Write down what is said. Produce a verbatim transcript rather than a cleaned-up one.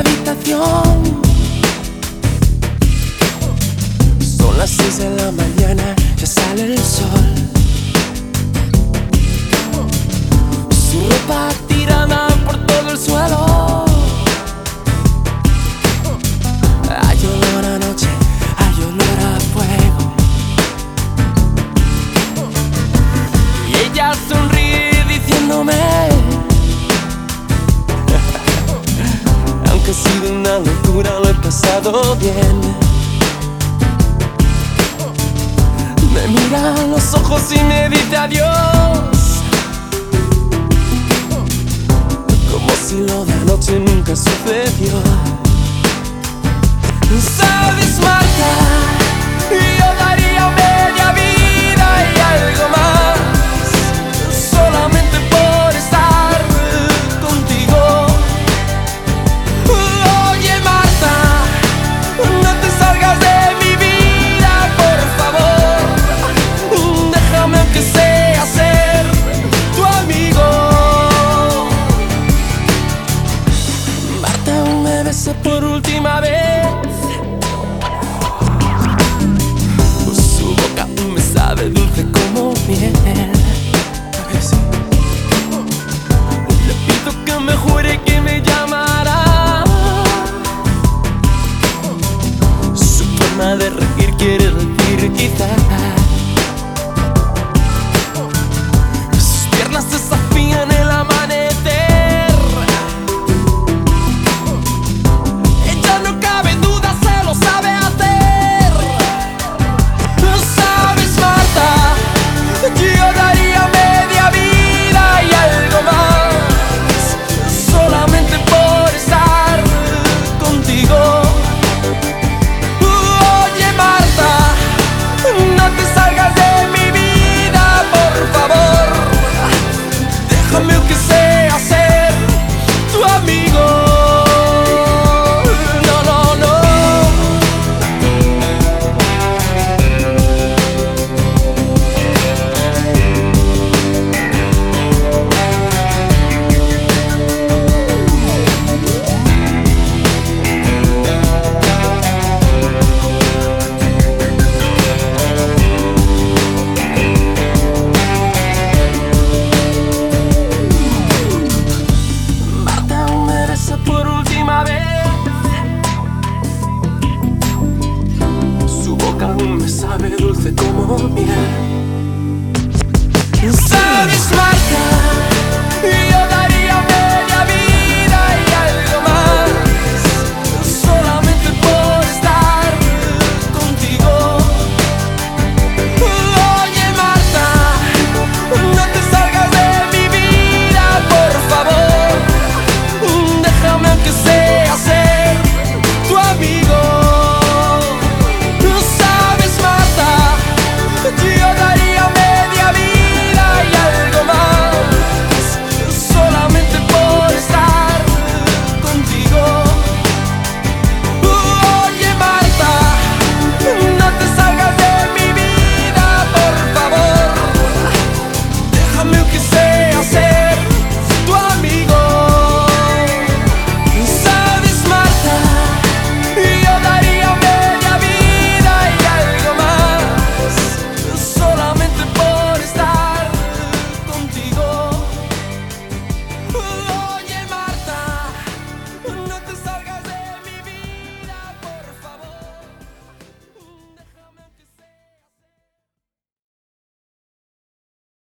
habitación. Son las seis de la mañana, ya sale el sol. Su ropa tirada por todo el suelo. Hay olor a noche, hay olor a fuego. Y ella sonríe diciéndome aunque ha sido una locura, lo he pasado bien. Me mira a los ojos y me dice adiós, como si lo de anoche nunca sucedió. ¿Sabes, Marta? Yo daría media vida y algo más solamente por estar contigo. Oye, Marta, no te salgas de mi vida, por favor. Déjame aunque sea ser tu amigo. Marta, me besé por última vez.